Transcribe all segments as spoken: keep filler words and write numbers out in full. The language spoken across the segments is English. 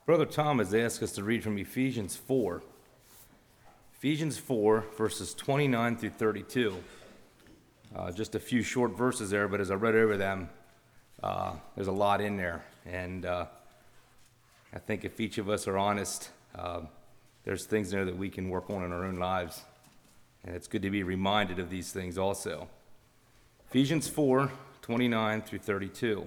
Brother Tom has asked us to read from Ephesians four. Ephesians four, verses twenty-nine through thirty-two. Uh, just a few short verses there, but as I read over them, uh, there's a lot in there. And uh, I think if each of us are honest, uh, there's things there that we can work on in our own lives. And it's good to be reminded of these things also. Ephesians four, twenty-nine through thirty-two.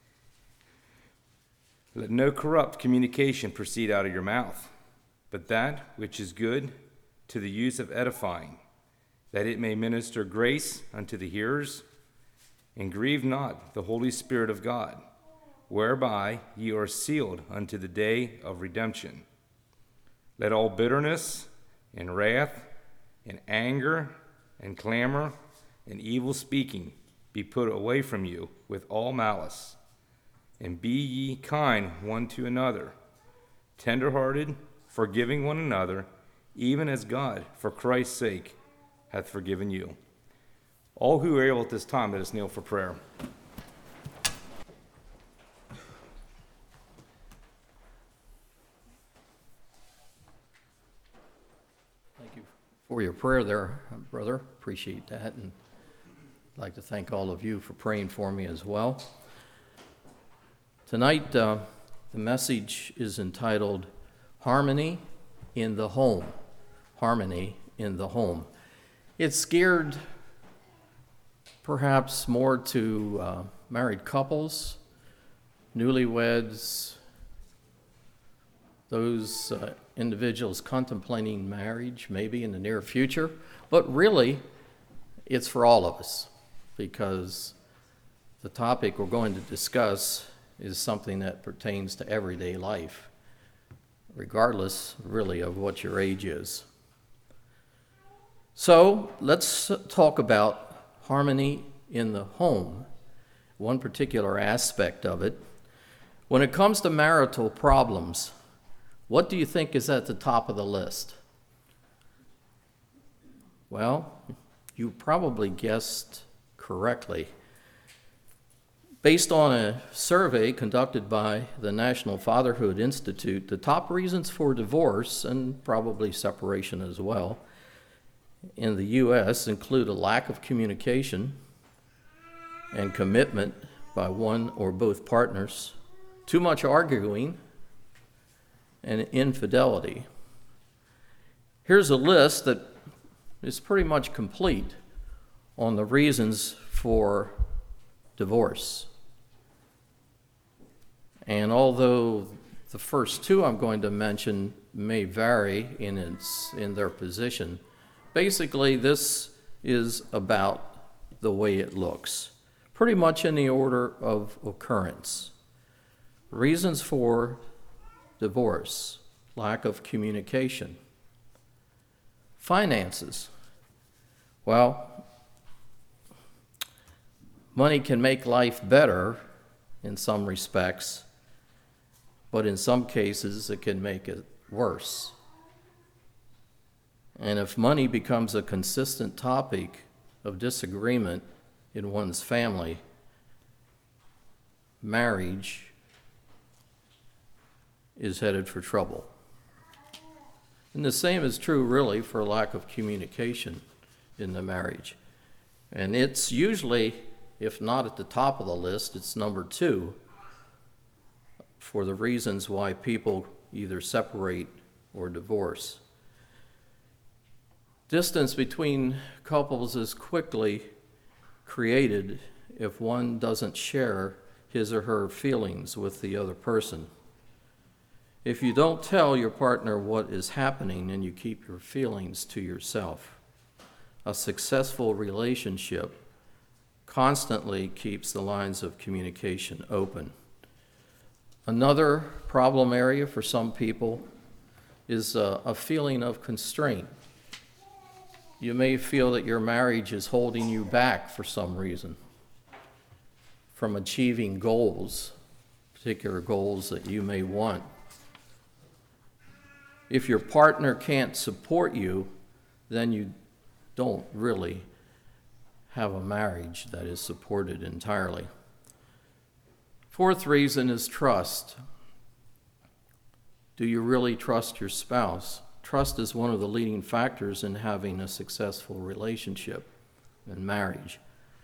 Let no corrupt communication proceed out of your mouth, but that which is good to the use of edifying, that it may minister grace unto the hearers. And grieve not the Holy Spirit of God, whereby ye are sealed unto the day of redemption. Let all bitterness and wrath and anger and clamor and evil speaking be put away from you with all malice. And be ye kind one to another, tenderhearted, forgiving one another, even as God, for Christ's sake, hath forgiven you. All who are able at this time, let us kneel for prayer. Thank you for your prayer there, brother. Appreciate that. And I'd like to thank all of you for praying for me as well. Tonight, uh, the message is entitled Harmony in the Home. Harmony in the Home. It's geared perhaps more to uh, married couples, newlyweds, those uh, individuals contemplating marriage maybe in the near future, but really it's for all of us, because the topic we're going to discuss is something that pertains to everyday life, regardless really of what your age is. So let's talk about harmony in the home, one particular aspect of it. When it comes to marital problems, what do you think is at the top of the list? Well, you probably guessed correctly. Based on a survey conducted by the National Fatherhood Institute, the top reasons for divorce, and probably separation as well, in the U S include a lack of communication and commitment by one or both partners, too much arguing, and infidelity. Here's a list that is pretty much complete on the reasons for divorce. And although the first two I'm going to mention may vary in its in their position, basically this is about the way it looks, pretty much in the order of occurrence. Reasons for divorce: lack of communication. Finances. Well, money can make life better in some respects, but in some cases it can make it worse. And if money becomes a consistent topic of disagreement in one's family, marriage is headed for trouble. And the same is true really for lack of communication in the marriage. And it's usually, if not at the top of the list, it's number two for the reasons why people either separate or divorce. Distance between couples is quickly created if one doesn't share his or her feelings with the other person. If you don't tell your partner what is happening and you keep your feelings to yourself, a successful relationship constantly keeps the lines of communication open. Another problem area for some people is a, a feeling of constraint. You may feel that your marriage is holding you back for some reason from achieving goals, particular goals that you may want. If your partner can't support you, then you don't really have a marriage that is supported entirely. Fourth reason is trust. Do you really trust your spouse? Trust is one of the leading factors in having a successful relationship and marriage.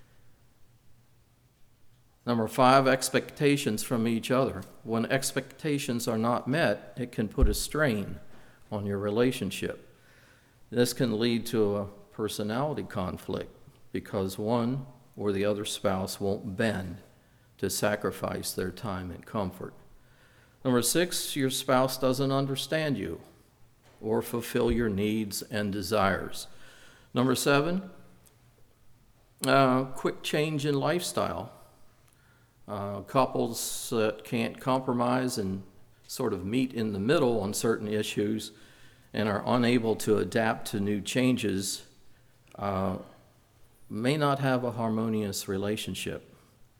Number five, expectations from each other. When expectations are not met, it can put a strain on your relationship. This can lead to a personality conflict because one or the other spouse won't bend to sacrifice their time and comfort. Number six, your spouse doesn't understand you or fulfill your needs and desires. Number seven, uh, quick change in lifestyle. Uh, couples that can't compromise and sort of meet in the middle on certain issues and are unable to adapt to new changes uh, may not have a harmonious relationship.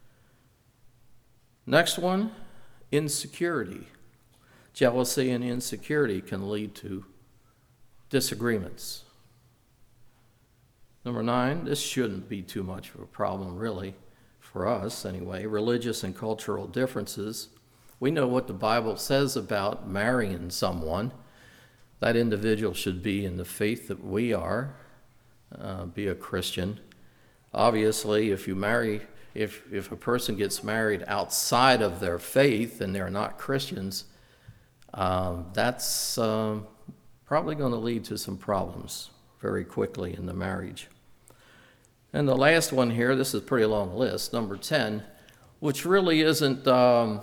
Next one, insecurity. Jealousy and insecurity can lead to disagreements. Number nine, this shouldn't be too much of a problem, really. For us anyway, religious and cultural differences. We know what the Bible says about marrying someone. That individual should be in the faith that we are, uh, be a Christian. Obviously, if you marry, if, if a person gets married outside of their faith and they're not Christians, um, that's um, probably going to lead to some problems very quickly in the marriage. And the last one here, this is a pretty long list, number ten, which really isn't um,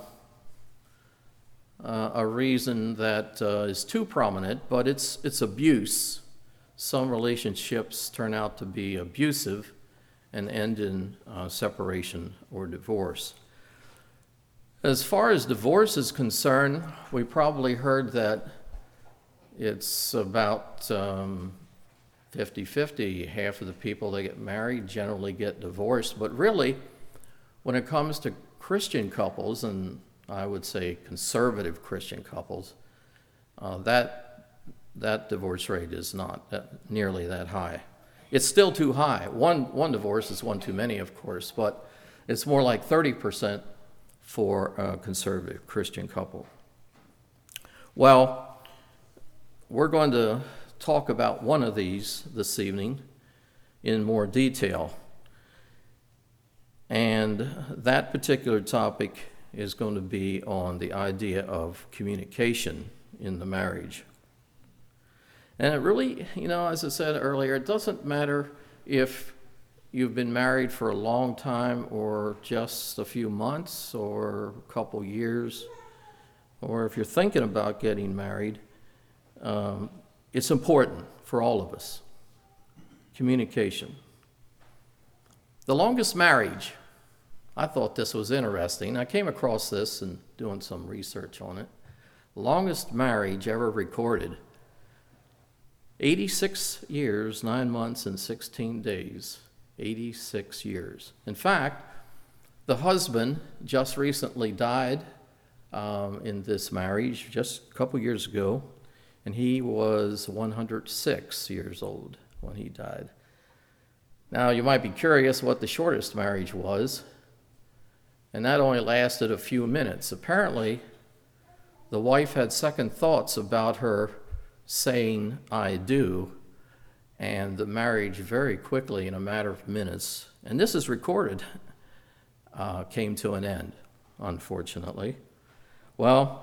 uh, a reason that uh, is too prominent, but it's it's abuse. Some relationships turn out to be abusive and end in uh, separation or divorce. As far as divorce is concerned, we probably heard that it's about um, fifty-fifty. Half of the people that get married generally get divorced. But really, when it comes to Christian couples, and I would say conservative Christian couples, uh, that that divorce rate is not that, nearly that high. It's still too high. One, one divorce is one too many, of course, but it's more like thirty percent for a conservative Christian couple. Well, we're going to talk about one of these this evening in more detail. And that particular topic is going to be on the idea of communication in the marriage. And it really, you know, as I said earlier, it doesn't matter if you've been married for a long time or just a few months or a couple years, or if you're thinking about getting married. Um, It's important for all of us. Communication. The longest marriage, I thought this was interesting. I came across this and doing some research on it. Longest marriage ever recorded. eighty-six years, nine months, and sixteen days. eighty-six years. In fact, the husband just recently died um, in this marriage, just a couple years ago. And he was one hundred six years old when he died. Now, you might be curious what the shortest marriage was, and that only lasted a few minutes. Apparently, the wife had second thoughts about her saying, "I do," and the marriage very quickly, in a matter of minutes, and this is recorded, uh, came to an end, unfortunately. Well,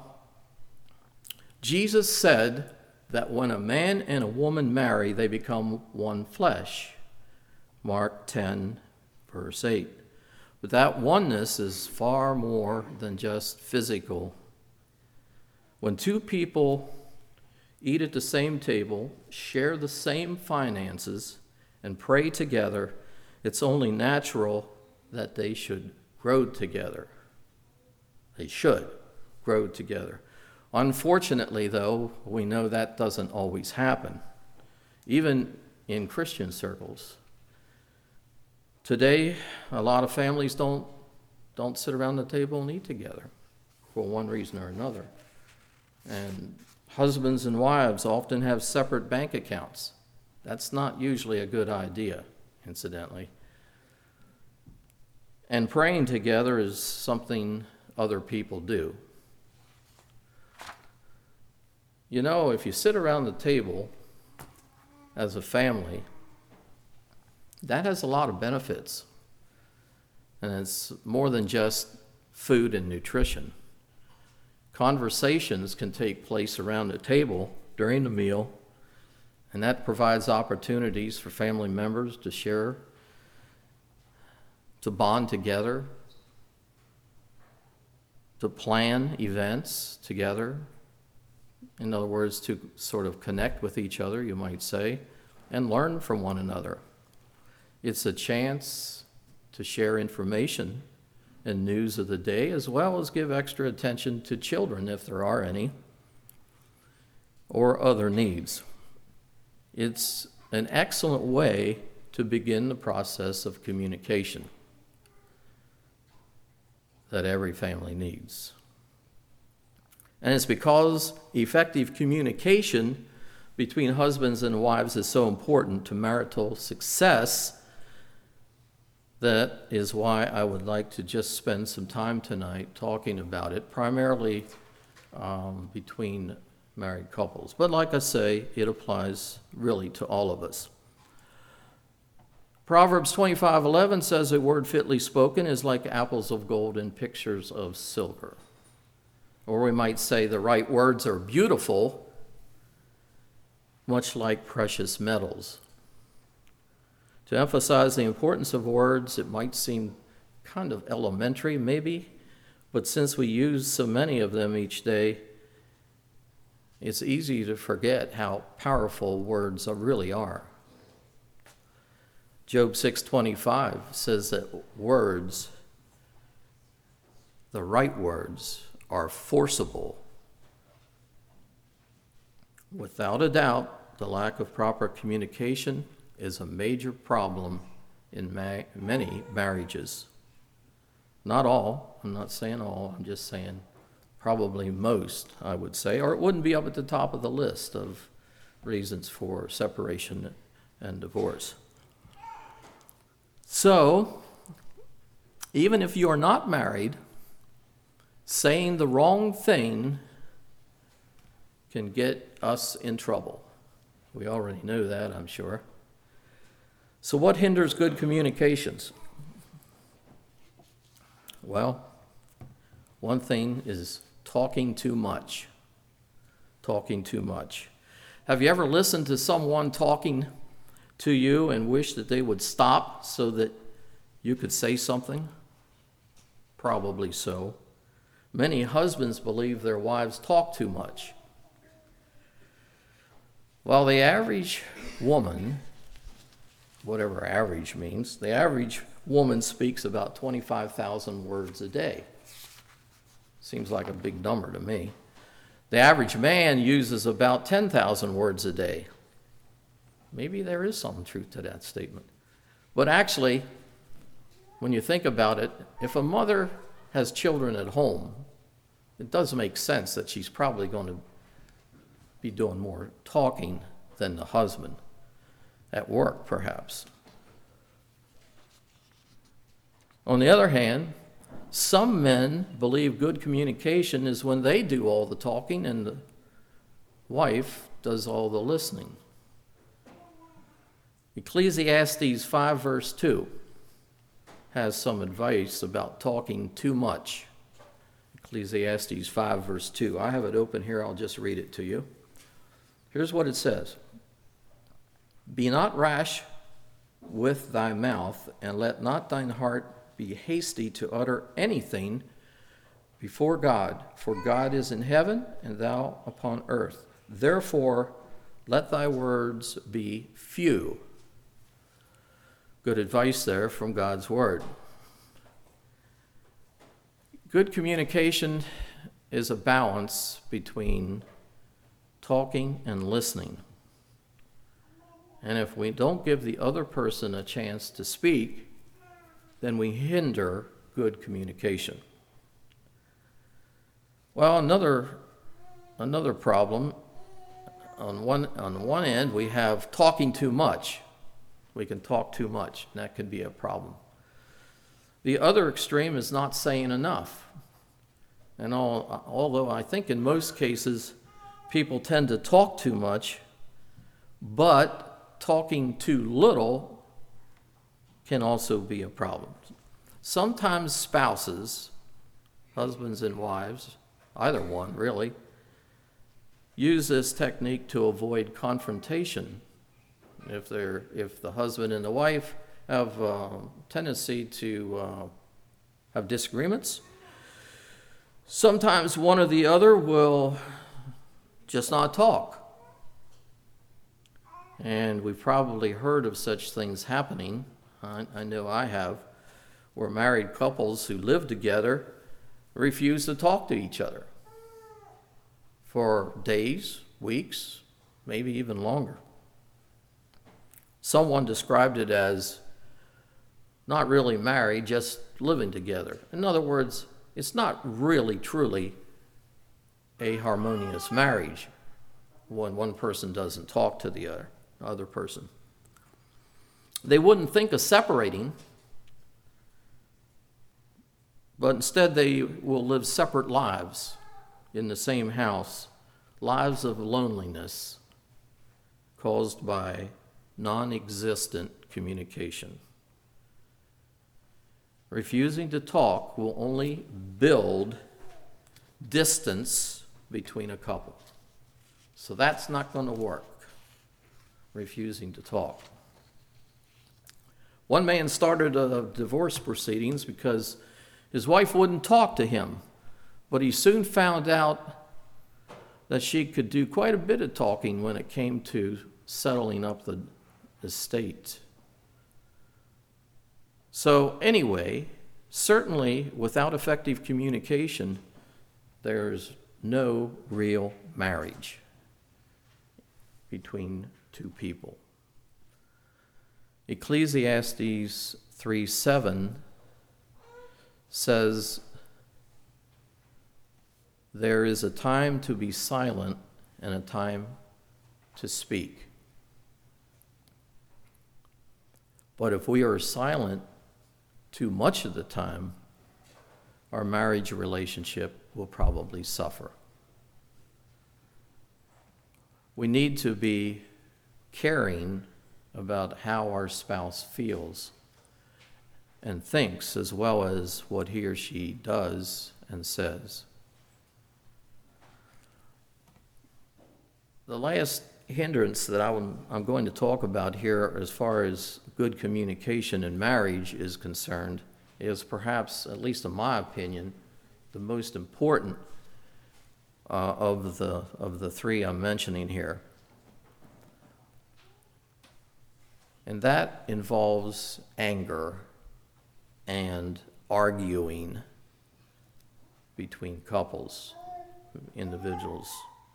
Jesus said that when a man and a woman marry, they become one flesh. Mark ten, verse eight. But that oneness is far more than just physical. When two people eat at the same table, share the same finances, and pray together, it's only natural that they should grow together. They should grow together. Unfortunately, though, we know that doesn't always happen, even in Christian circles. Today, a lot of families don't, don't sit around the table and eat together for one reason or another. And husbands and wives often have separate bank accounts. That's not usually a good idea, incidentally. And praying together is something other people do. You know, if you sit around the table as a family, that has a lot of benefits. And it's more than just food and nutrition. Conversations can take place around the table during the meal, and that provides opportunities for family members to share, to bond together, to plan events together. In other words, to sort of connect with each other, you might say, and learn from one another. It's a chance to share information and news of the day, as well as give extra attention to children, if there are any, or other needs. It's an excellent way to begin the process of communication that every family needs. And it's because effective communication between husbands and wives is so important to marital success. That is why I would like to just spend some time tonight talking about it, primarily um, between married couples. But like I say, it applies really to all of us. Proverbs twenty-five eleven says, "A word fitly spoken is like apples of gold and pictures of silver." Or we might say the right words are beautiful, much like precious metals. To emphasize the importance of words, it might seem kind of elementary, maybe, but since we use so many of them each day, it's easy to forget how powerful words really are. Job six twenty-five says that words, the right words, are forcible. Without a doubt, the lack of proper communication is a major problem in ma- many marriages. Not all, I'm not saying all, I'm just saying probably most, I would say, or it wouldn't be up at the top of the list of reasons for separation and divorce. So, even if you are not married, saying the wrong thing can get us in trouble. We already knew that, I'm sure. So what hinders good communications? Well, one thing is talking too much. Talking too much. Have you ever listened to someone talking to you and wish that they would stop so that you could say something? Probably so. Many husbands believe their wives talk too much. While the average woman, whatever average means, the average woman speaks about twenty-five thousand words a day. Seems like a big number to me. The average man uses about ten thousand words a day. Maybe there is some truth to that statement. But actually, when you think about it, if a mother has children at home, it does make sense that she's probably going to be doing more talking than the husband. At work, perhaps. On the other hand, some men believe good communication is when they do all the talking and the wife does all the listening. Ecclesiastes five verse two has some advice about talking too much. Ecclesiastes five verse two. I have it open here, I'll just read it to you. Here's what it says. "Be not rash with thy mouth, and let not thine heart be hasty to utter anything before God. For God is in heaven, and thou upon earth. Therefore, let thy words be few." Good advice there from God's word. Good communication is a balance between talking and listening. And if we don't give the other person a chance to speak, then we hinder good communication. Well, another another problem, on one on one end, we have talking too much. We can talk too much, and that can be a problem. The other extreme is not saying enough. And all, although I think in most cases people tend to talk too much, but talking too little can also be a problem. Sometimes spouses, husbands and wives, either one really, use this technique to avoid confrontation. If they're, if the husband and the wife have a tendency to uh, have disagreements, sometimes one or the other will just not talk. And we've probably heard of such things happening. I, I know I have, where married couples who live together refuse to talk to each other for days, weeks, maybe even longer. Someone described it as not really married, just living together. In other words, it's not really, truly a harmonious marriage when one person doesn't talk to the other, other person. They wouldn't think of separating, but instead they will live separate lives in the same house, lives of loneliness caused by non-existent communication. Refusing to talk will only build distance between a couple. So that's not going to work, refusing to talk. One man started a divorce proceedings because his wife wouldn't talk to him, but he soon found out that she could do quite a bit of talking when it came to settling up the estate. So anyway, certainly without effective communication, there's no real marriage between two people. Ecclesiastes three seven says, there is a time to be silent and a time to speak. But if we are silent too much of the time, our marriage relationship will probably suffer. We need to be caring about how our spouse feels and thinks, as well as what he or she does and says. The last hindrance that I'm, I'm going to talk about here as far as good communication in marriage is concerned is perhaps, at least in my opinion, the most important uh, of the of the three I'm mentioning here. And that involves anger and arguing between couples, individuals.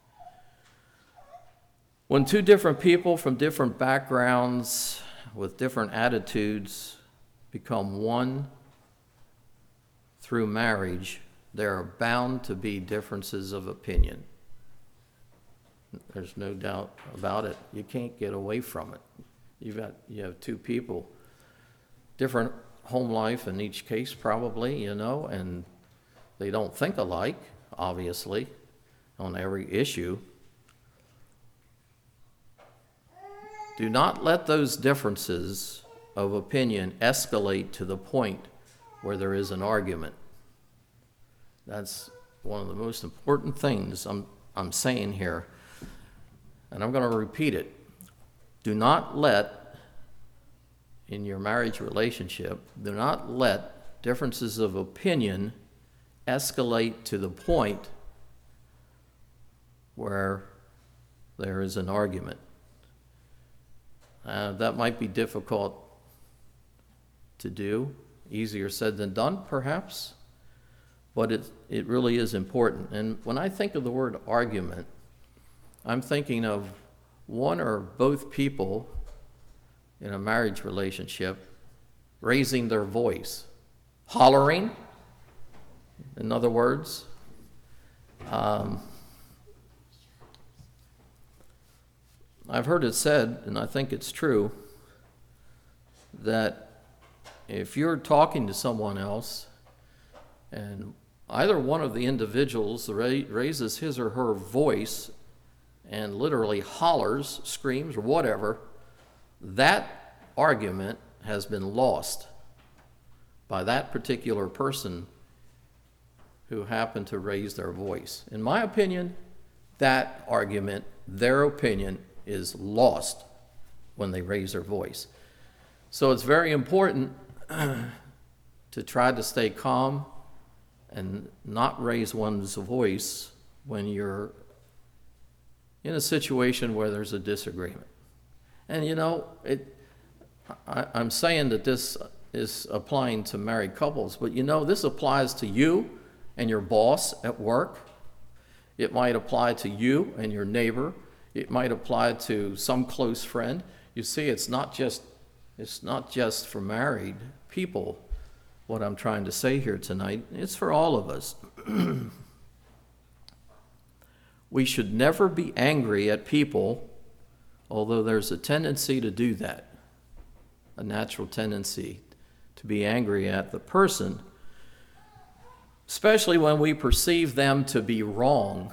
When two different people from different backgrounds with different attitudes become one through marriage, there are bound to be differences of opinion. There's no doubt about it. You can't get away from it. You've got, you have two people, different home life in each case probably, you know, and they don't think alike, obviously, on every issue. Do not let those differences of opinion escalate to the point where there is an argument. That's one of the most important things I'm, I'm saying here, and I'm going to repeat it. Do not let, in your marriage relationship, do not let differences of opinion escalate to the point where there is an argument. Uh, that might be difficult to do, easier said than done, perhaps, but it, it really is important. And when I think of the word argument, I'm thinking of one or both people in a marriage relationship raising their voice, hollering, in other words. Um, I've heard it said, and I think it's true, that if you're talking to someone else and either one of the individuals ra- raises his or her voice and literally hollers, screams, or whatever, that argument has been lost by that particular person who happened to raise their voice. In my opinion, that argument, their opinion, is lost when they raise their voice. So it's very important to try to stay calm and not raise one's voice when you're in a situation where there's a disagreement. And you know, it, I, I'm saying that this is applying to married couples, but you know, this applies to you and your boss at work. It might apply to you and your neighbor. It might apply to some close friend. You see, it's not just it's not just for married people, what I'm trying to say here tonight. It's for all of us. We should never be angry at people, although there's a tendency to do that, a natural tendency to be angry at the person, especially when we perceive them to be wrong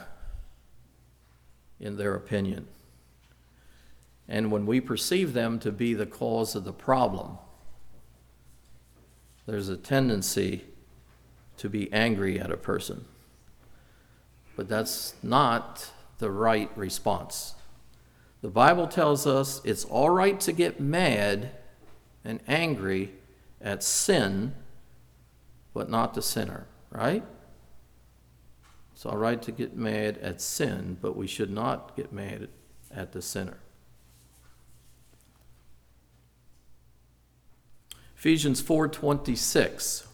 in their opinion, and when we perceive them to be the cause of the problem. There's a tendency to be angry at a person, but that's not the right response. The Bible tells us it's all right to get mad and angry at sin, but not the sinner, right? It's all right to get mad at sin, but we should not get mad at the sinner. Ephesians four twenty-six.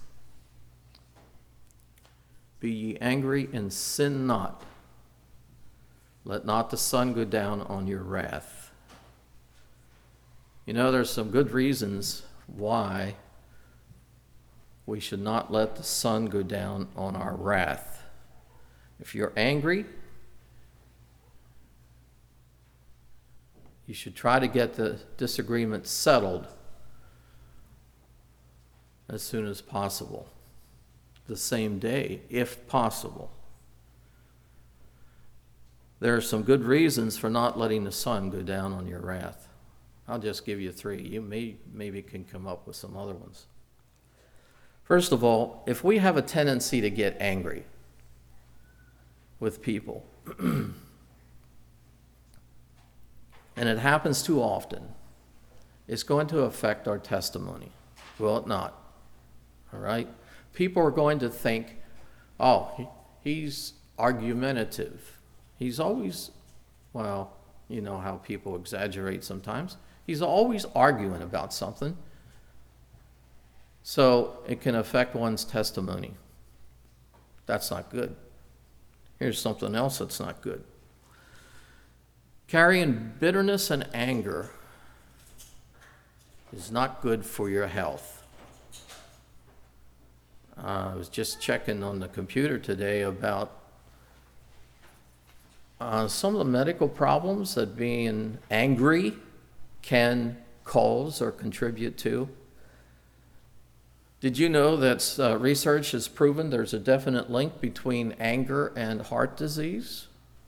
Be ye angry and sin not. Let not the sun go down on your wrath. You know, there's some good reasons why we should not let the sun go down on our wrath. If you're angry, you should try to get the disagreement settled as soon as possible, the same day, if possible. There are some good reasons for not letting the sun go down on your wrath. I'll just give you three. You may maybe can come up with some other ones. First of all, if we have a tendency to get angry with people, and it happens too often, it's going to affect our testimony. Will it not? All right? People are going to think, oh, he, he's argumentative. He's always, well, you know how people exaggerate sometimes. He's always arguing about something. So it can affect one's testimony. That's not good. Here's something else that's not good. Carrying bitterness and anger is not good for your health. Uh, I was just checking on the computer today about uh, some of the medical problems that being angry can cause or contribute to. Did you know that uh, research has proven there's a definite link between anger and heart disease?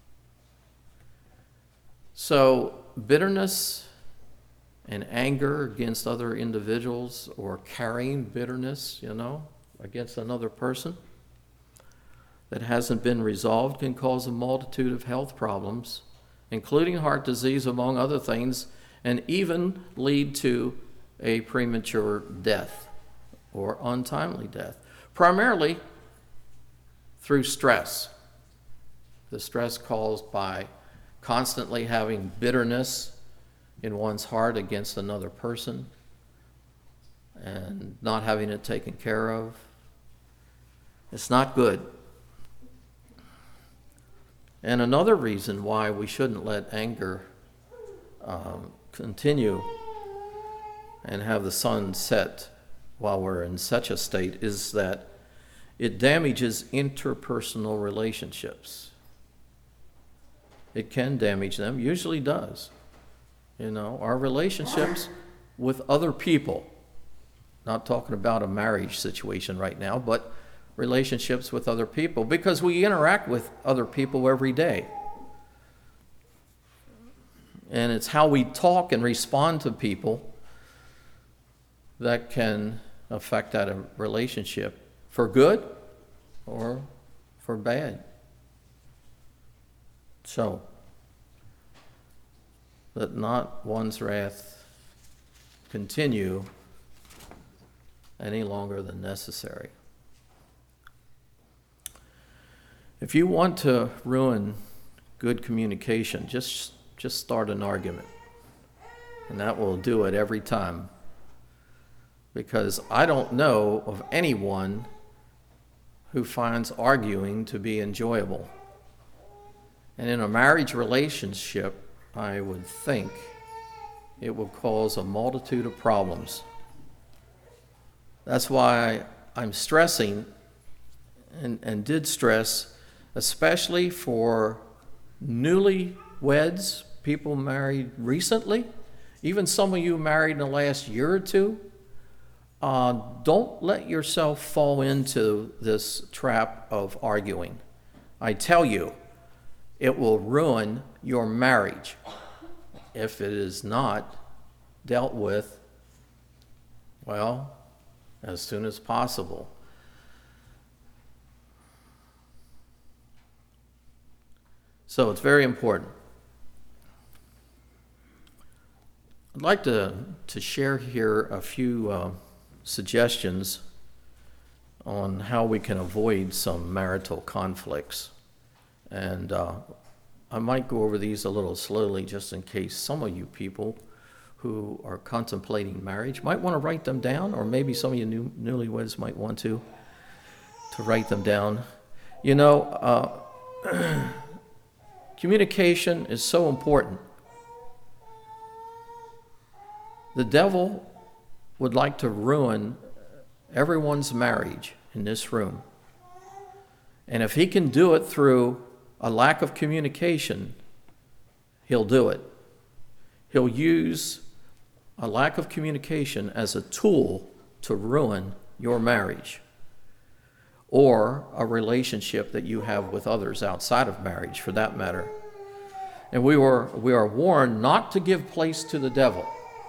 So bitterness and anger against other individuals, or carrying bitterness, you know, against another person that hasn't been resolved, can cause a multitude of health problems, including heart disease, among other things, and even lead to a premature death or untimely death, primarily through stress. The stress caused by constantly having bitterness in one's heart against another person and not having it taken care of. It's not good. And another reason why we shouldn't let anger um, continue and have the sun set while we're in such a state is that it damages interpersonal relationships. It can damage them, usually does. You know, our relationships with other people, not talking about a marriage situation right now, but relationships with other people, because we interact with other people every day. And it's how we talk and respond to people that can affect that relationship for good or for bad. So, let not one's wrath continue any longer than necessary. If you want to ruin good communication, just just start an argument. And that will do it every time. Because I don't know of anyone who finds arguing to be enjoyable. And in a marriage relationship, I would think it would cause a multitude of problems. That's why I'm stressing and, and did stress, especially for newlyweds, people married recently, even some of you married in the last year or two, uh, don't let yourself fall into this trap of arguing. I tell you, it will ruin your marriage if it is not dealt with, well, as soon as possible. So it's very important. I'd like to, to share here a few uh, suggestions on how we can avoid some marital conflicts. And uh, I might go over these a little slowly just in case some of you people who are contemplating marriage might want to write them down, or maybe some of you new, newlyweds might want to, to write them down. You know, uh, communication is so important. The devil would like to ruin everyone's marriage in this room. And if he can do it through a lack of communication, he'll do it. He'll use a lack of communication as a tool to ruin your marriage or a relationship that you have with others outside of marriage, for that matter. And we were we are warned not to give place to the devil.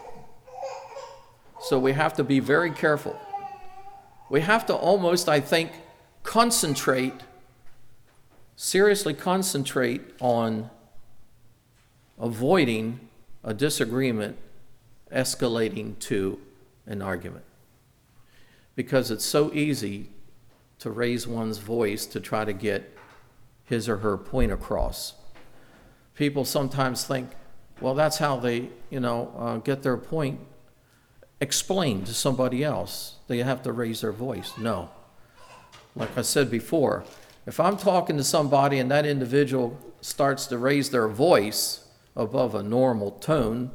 So we have to be very careful. We have to almost, I think, concentrate, seriously concentrate on avoiding a disagreement escalating to an argument. Because it's so easy to raise one's voice to try to get his or her point across. People sometimes think, well, that's how they, you know, uh, get their point explained to somebody else. They have to raise their voice. No. Like I said before, if I'm talking to somebody and that individual starts to raise their voice above a normal tone,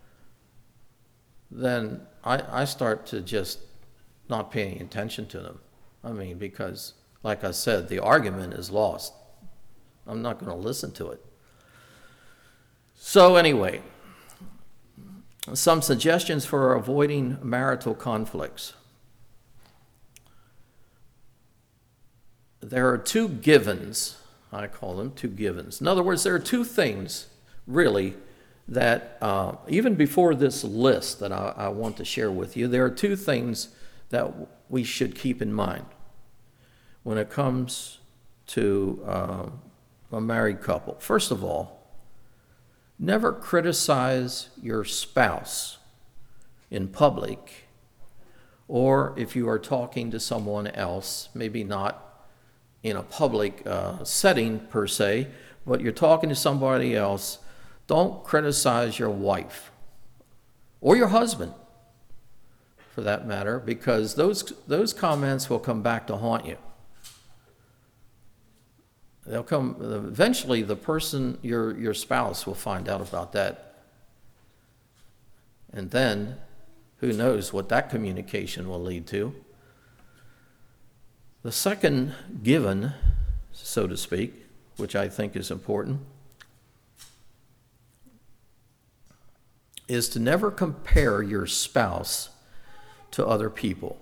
then I, I start to just not pay any attention to them. I mean, because, like I said, the argument is lost. I'm not going to listen to it. So anyway, some suggestions for avoiding marital conflicts. There are two givens, I call them two givens. In other words, there are two things, really, that uh, even before this list that I, I want to share with you, there are two things that we should keep in mind when it comes to uh, a married couple. First of all, never criticize your spouse in public, or if you are talking to someone else, maybe not in a public uh, setting per se, but you're talking to somebody else, don't criticize your wife or your husband, for that matter, because those those comments will come back to haunt you. They'll come, eventually the person, your, your spouse will find out about that. And then, who knows what that communication will lead to. The second given, so to speak, which I think is important, is to never compare your spouse to other people.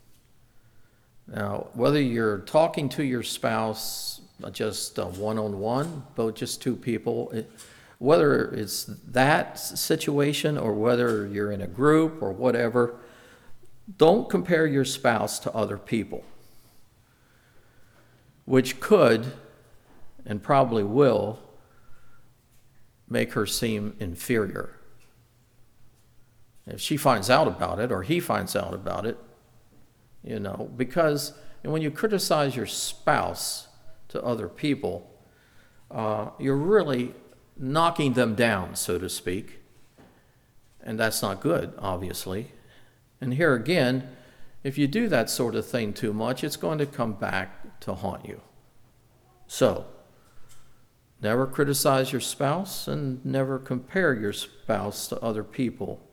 Now, whether you're talking to your spouse just uh, one-on-one, both just two people, whether it's that situation or whether you're in a group or whatever, don't compare your spouse to other people, which could and probably will make her seem inferior. If she finds out about it or he finds out about it, you know, because when you criticize your spouse to other people, uh, you're really knocking them down, so to speak. And that's not good, obviously. And here again, if you do that sort of thing too much, it's going to come back to haunt you. So, never criticize your spouse and never compare your spouse to other people.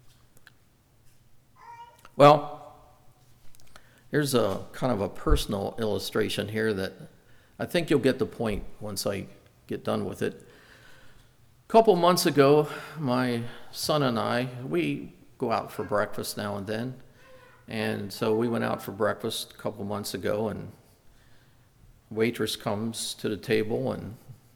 Well, here's a kind of a personal illustration here that I think you'll get the point once I get done with it. A couple months ago, my son and I, we go out for breakfast now and then. And so we went out for breakfast a couple months ago, and waitress comes to the table, and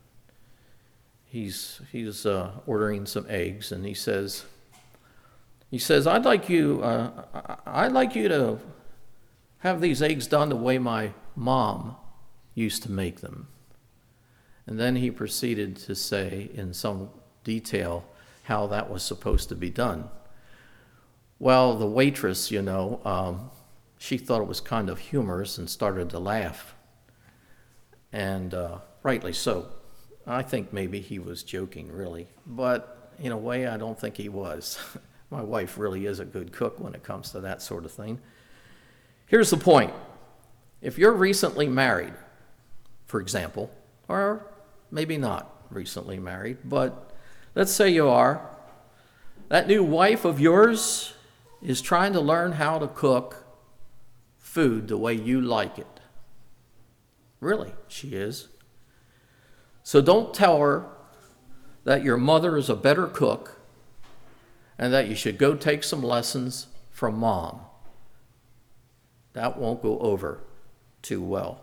he's he's uh, ordering some eggs, and he says, he says, I'd like you, uh, I'd like you to have these eggs done the way my mom used to make them. And then he proceeded to say in some detail how that was supposed to be done. Well, the waitress, you know, um, she thought it was kind of humorous and started to laugh. And uh, rightly so. I think maybe he was joking, really. But in a way, I don't think he was. My wife really is a good cook when it comes to that sort of thing. Here's the point. If you're recently married, for example, or maybe not recently married, but let's say you are, that new wife of yours is trying to learn how to cook food the way you like it. Really, she is. So don't tell her that your mother is a better cook and that you should go take some lessons from mom. That won't go over too well.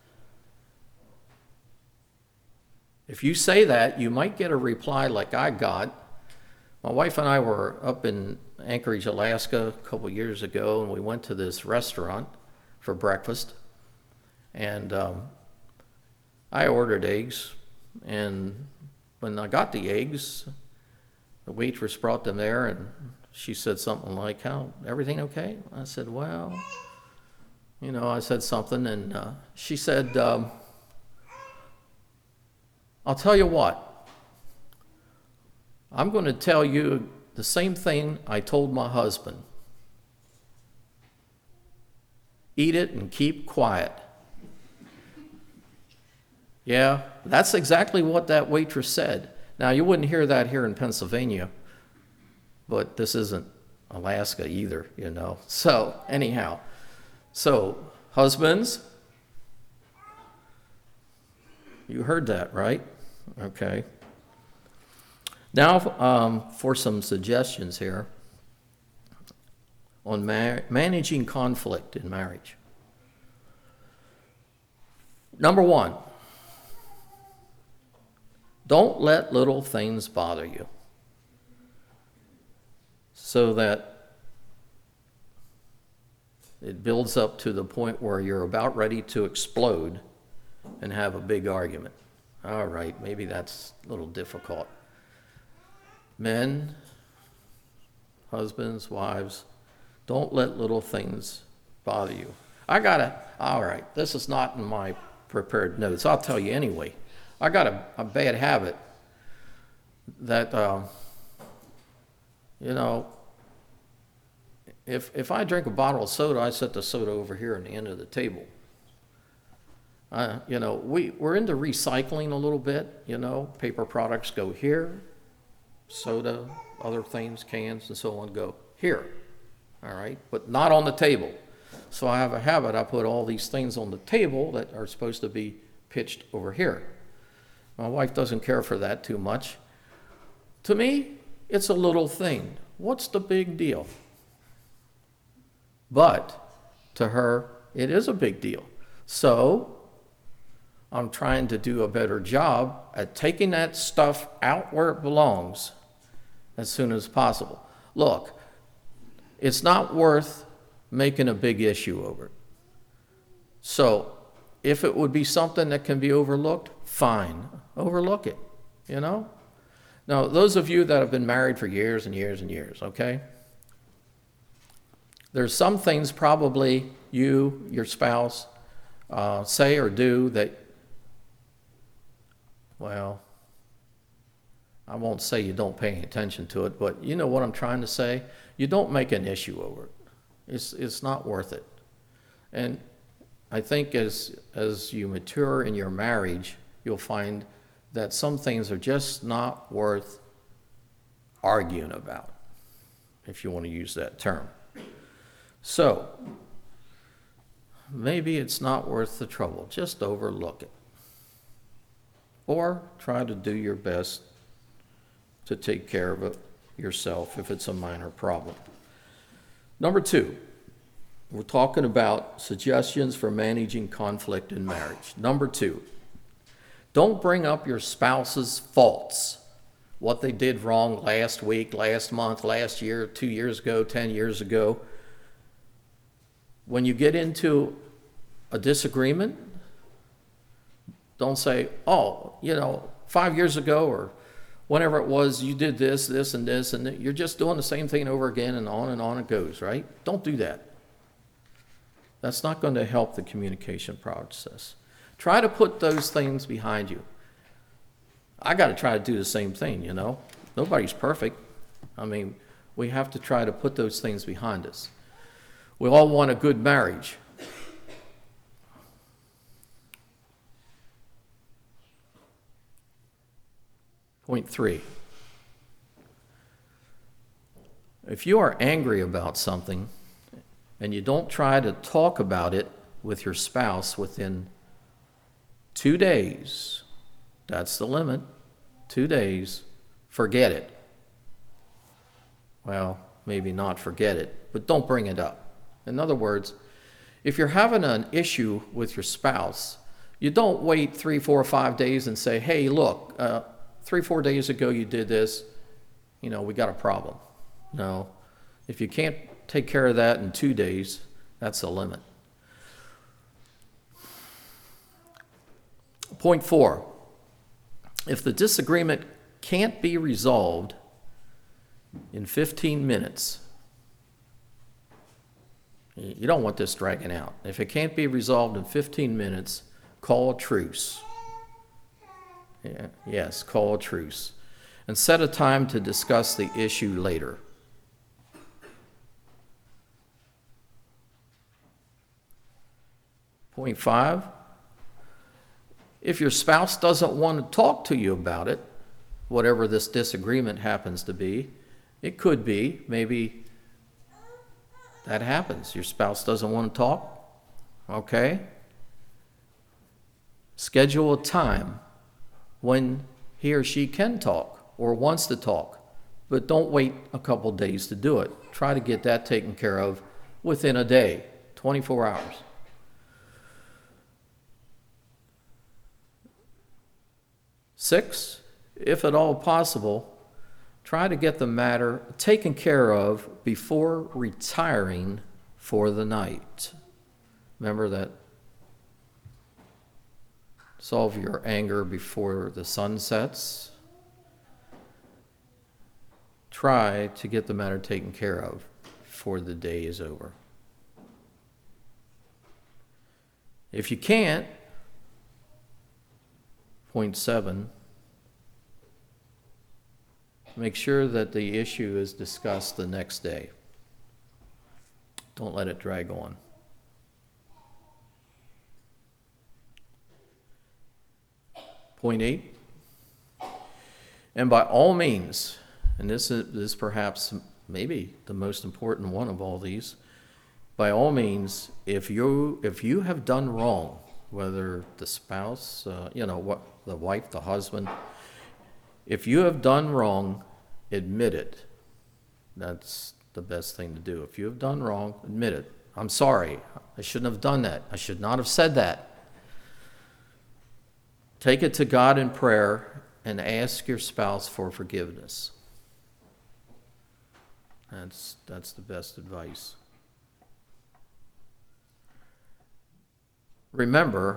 If you say that, you might get a reply like I got. My wife and I were up in Anchorage, Alaska a couple years ago, and we went to this restaurant for breakfast. And um, I ordered eggs, and when I got the eggs, the waitress brought them there, and she said something like, "How, everything okay?" I said, "Well," you know, I said something, and uh, she said, um, "I'll tell you what, I'm going to tell you the same thing I told my husband. Eat it and keep quiet." Yeah, that's exactly what that waitress said. Now, you wouldn't hear that here in Pennsylvania, but this isn't Alaska either, you know. So, anyhow, so husbands, you heard that, right? Okay. Now, um, for some suggestions here on ma- managing conflict in marriage. Number one, don't let little things bother you so that it builds up to the point where you're about ready to explode and have a big argument. All right, maybe that's a little difficult. Men, husbands, wives, don't let little things bother you. I gotta, all right, this is not in my prepared notes. I'll tell you anyway. I got a, a bad habit that, uh, you know, if if I drink a bottle of soda, I set the soda over here on the end of the table. Uh, you know, we, we're into recycling a little bit, you know. Paper products go here, soda, other things, cans, and so on go here, all right, but not on the table. So I have a habit, I put all these things on the table that are supposed to be pitched over here. My wife doesn't care for that too much. To me, it's a little thing. What's the big deal? But to her, it is a big deal. So I'm trying to do a better job at taking that stuff out where it belongs as soon as possible. Look, it's not worth making a big issue over it. So if it would be something that can be overlooked, fine, overlook it, you know? Now, those of you that have been married for years and years and years, okay? There's some things probably you, your spouse, uh, say or do that, well, I won't say you don't pay attention to it, but you know what I'm trying to say? You don't make an issue over it. It's, it's not worth it. And I think as, as you mature in your marriage, you'll find that some things are just not worth arguing about, if you want to use that term. So, maybe it's not worth the trouble. Just overlook it. Or try to do your best to take care of it yourself if it's a minor problem. Number two, we're talking about suggestions for managing conflict in marriage. Number two, don't bring up your spouse's faults, what they did wrong last week, last month, last year, two years ago, ten years ago. When you get into a disagreement, don't say, oh, you know, five years ago or whenever it was, you did this, this, and this, and you're just doing the same thing over again, and on and on it goes, right? Don't do that. That's not going to help the communication process. Try to put those things behind you. I got to try to do the same thing, you know. Nobody's perfect. I mean, we have to try to put those things behind us. We all want a good marriage. Point three. If you are angry about something and you don't try to talk about it with your spouse within two days, that's the limit, two days, forget it. Well, maybe not forget it, but don't bring it up. In other words, if you're having an issue with your spouse, you don't wait three, four, five days and say, hey, look, uh, three, four days ago you did this, you know, we got a problem. No, if you can't take care of that in two days, that's the limit. Point four, if the disagreement can't be resolved in fifteen minutes, you don't want this dragging out. If it can't be resolved in fifteen minutes, call a truce. Yeah, yes, call a truce. And set a time to discuss the issue later. Point five, if your spouse doesn't want to talk to you about it, whatever this disagreement happens to be, it could be, maybe that happens. Your spouse doesn't want to talk, okay? Schedule a time when he or she can talk or wants to talk, but don't wait a couple days to do it. Try to get that taken care of within a day, twenty-four hours. Six, if at all possible, try to get the matter taken care of before retiring for the night. Remember that? Solve your anger before the sun sets. Try to get the matter taken care of before the day is over. If you can't, point seven, make sure that the issue is discussed the next day. Don't let it drag on. Point eight, and by all means, and this is, this is perhaps maybe the most important one of all these, by all means, if you if you have done wrong, whether the spouse, uh, you know, what the wife, the husband, if you have done wrong, admit it. That's the best thing to do. If you have done wrong, admit it. I'm sorry. I shouldn't have done that. I should not have said that. Take it to God in prayer and ask your spouse for forgiveness. That's, that's the best advice. Remember,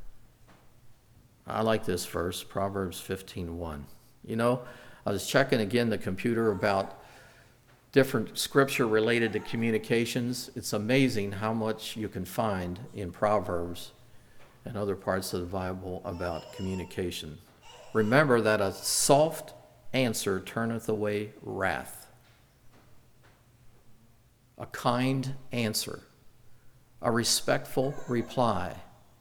I like this verse, Proverbs fifteen one. You know, I was checking again the computer about different scripture related to communications. It's amazing how much you can find in Proverbs and other parts of the Bible about communication. Remember that a soft answer turneth away wrath. A kind answer, a respectful reply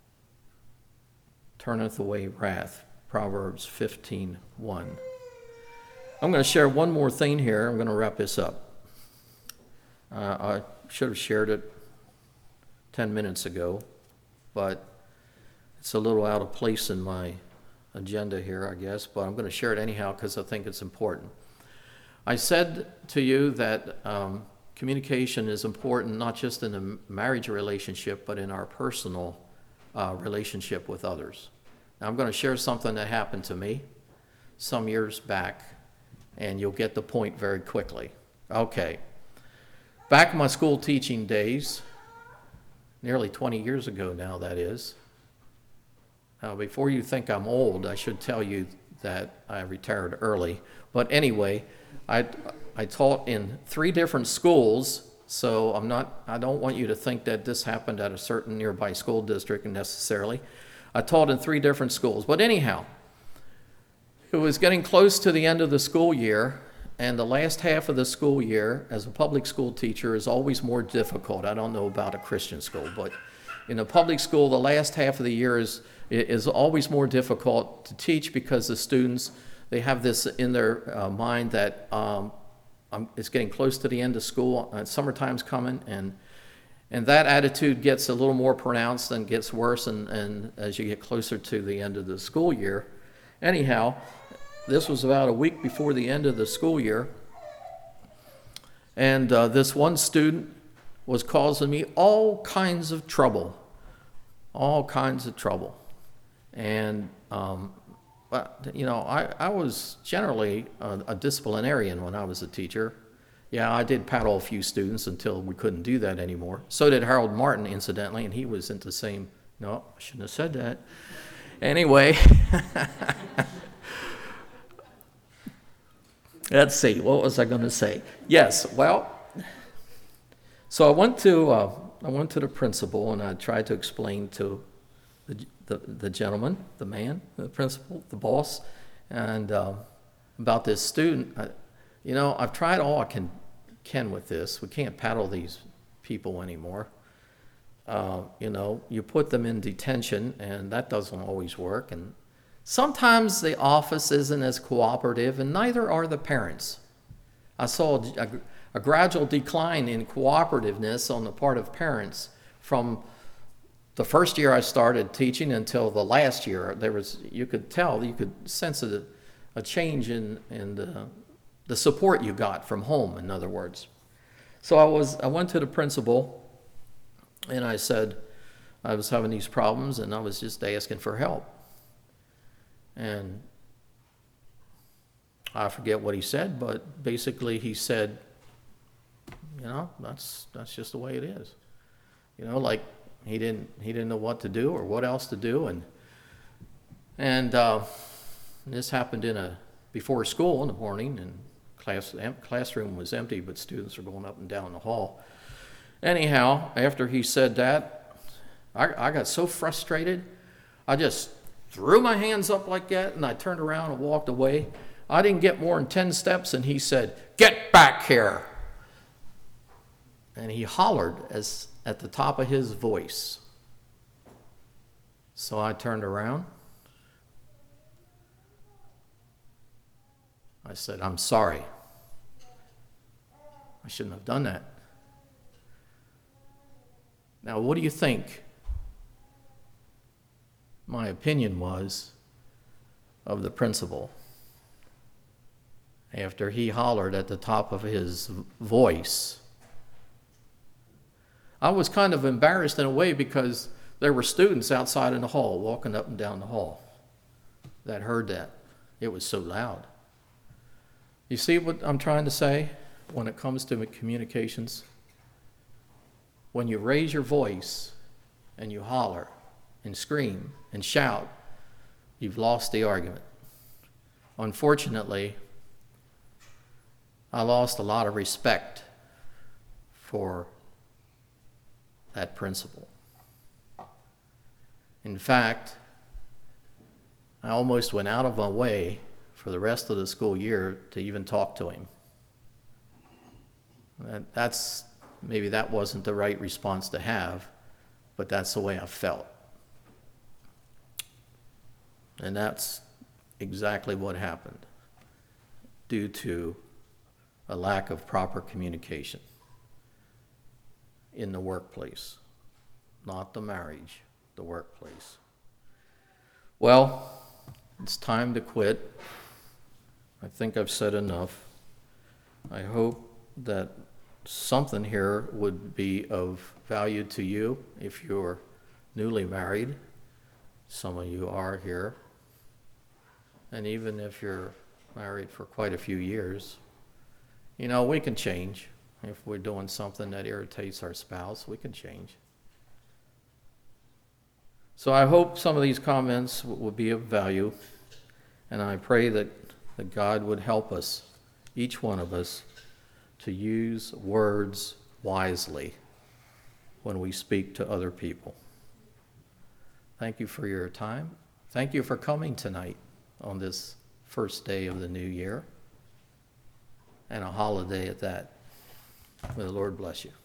turneth away wrath. Proverbs fifteen one. I'm going to share one more thing here. I'm going to wrap this up. Uh, I should have shared it ten minutes ago, but it's a little out of place in my agenda here, I guess, but I'm going to share it anyhow because I think it's important. I said to you that um, communication is important not just in a marriage relationship, but in our personal uh, relationship with others. Now, I'm going to share something that happened to me some years back, and you'll get the point very quickly. Okay. Back in my school teaching days, nearly twenty years ago now, that is. Now, before you think I'm old, I should tell you that I retired early. But anyway, I, I taught in three different schools, so I'm not, I don't want you to think that this happened at a certain nearby school district necessarily. I taught in three different schools. But anyhow, it was getting close to the end of the school year, and the last half of the school year as a public school teacher is always more difficult. I don't know about a Christian school, but in a public school, the last half of the year is is always more difficult to teach because the students, they have this in their uh, mind that um, um, it's getting close to the end of school, uh, summertime's coming, and and that attitude gets a little more pronounced and gets worse and, and as you get closer to the end of the school year. Anyhow, this was about a week before the end of the school year, and uh, this one student was causing me all kinds of trouble, all kinds of trouble. And, um, but, you know, I, I was generally a, a disciplinarian when I was a teacher. Yeah, I did paddle a few students until we couldn't do that anymore. So did Harold Martin, incidentally, and he was into the same, no, I shouldn't have said that. Anyway, let's see, what was I going to say? Yes, well, so I went to uh, I went to the principal and I tried to explain to the the, the gentleman, the man, the principal, the boss, and um, about this student. I, you know, I've tried all I can can with this. We can't paddle these people anymore. Uh, you know, you put them in detention, and that doesn't always work. And sometimes the office isn't as cooperative, and neither are the parents. I saw a, a, a gradual decline in cooperativeness on the part of parents from the first year I started teaching until the last year. There was, you could tell, you could sense a, a change in, in the, the support you got from home, in other words. So I was, I went to the principal, and I said I was having these problems, and I was just asking for help. And I forget what he said, but basically he said, you know, that's that's just the way it is. You know, like he didn't he didn't know what to do or what else to do, and and uh, this happened in a before school in the morning, and class em, classroom was empty, but students were going up and down the hall. Anyhow, after he said that, I, I got so frustrated, I just threw my hands up like that, and I turned around and walked away. I didn't get more than ten steps, and he said, "Get back here!" And he hollered as at the top of his voice. So I turned around. I said, "I'm sorry. I shouldn't have done that." Now, what do you think my opinion was of the principal after he hollered at the top of his voice? I was kind of embarrassed in a way because there were students outside in the hall walking up and down the hall. that heard that. It was so loud. You see what I'm trying to say when it comes to communications? When you raise your voice and you holler and scream and shout, you've lost the argument. Unfortunately, I lost a lot of respect for that principle. In fact, I almost went out of my way for the rest of the school year to even talk to him. That, that's, maybe that wasn't the right response to have, but that's the way I felt. And that's exactly what happened due to a lack of proper communication in the workplace, not the marriage, the workplace. Well, it's time to quit. I think I've said enough. I hope that something here would be of value to you if you're newly married. Some of you are here. And even if you're married for quite a few years, you know, we can change. If we're doing something that irritates our spouse, we can change. So I hope some of these comments will be of value, and I pray that, that God would help us, each one of us, to use words wisely when we speak to other people. Thank you for your time. Thank you for coming tonight on this first day of the new year, and a holiday at that. May the Lord bless you.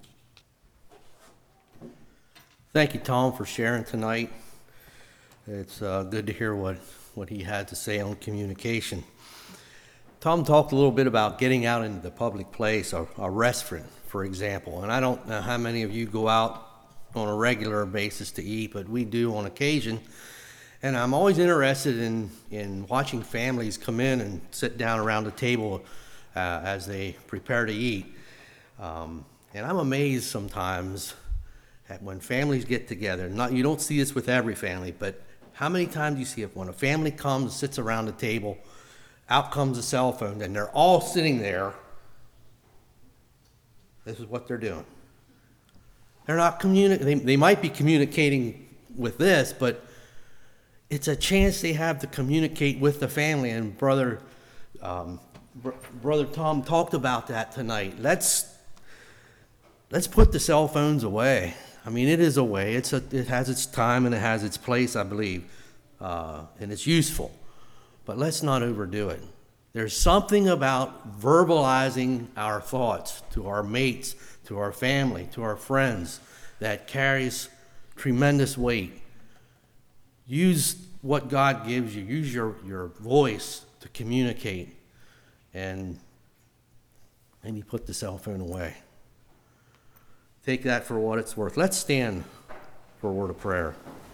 Thank you, Tom, for sharing tonight. It's uh, good to hear what, what he had to say on communication. Tom talked a little bit about getting out into the public place, a, a restaurant, for example. And I don't know how many of you go out on a regular basis to eat, but we do on occasion. And I'm always interested in, in watching families come in and sit down around the table uh, as they prepare to eat. Um, and I'm amazed sometimes at when families get together. Not, you don't see this with every family, but how many times do you see it when a family comes, sits around the table, out comes a cell phone, and they're all sitting there. This is what they're doing. They're not communicating. They, they might be communicating with this, but it's a chance they have to communicate with the family. And brother, um, br- brother Tom talked about that tonight. Let's let's put the cell phones away. I mean, it is a way. It's a, it has its time and it has its place, I believe, uh, and it's useful. But let's not overdo it. There's something about verbalizing our thoughts to our mates, to our family, to our friends that carries tremendous weight. Use what God gives you. Use your, your voice to communicate, and maybe put the cell phone away. Take that for what it's worth. Let's stand for a word of prayer.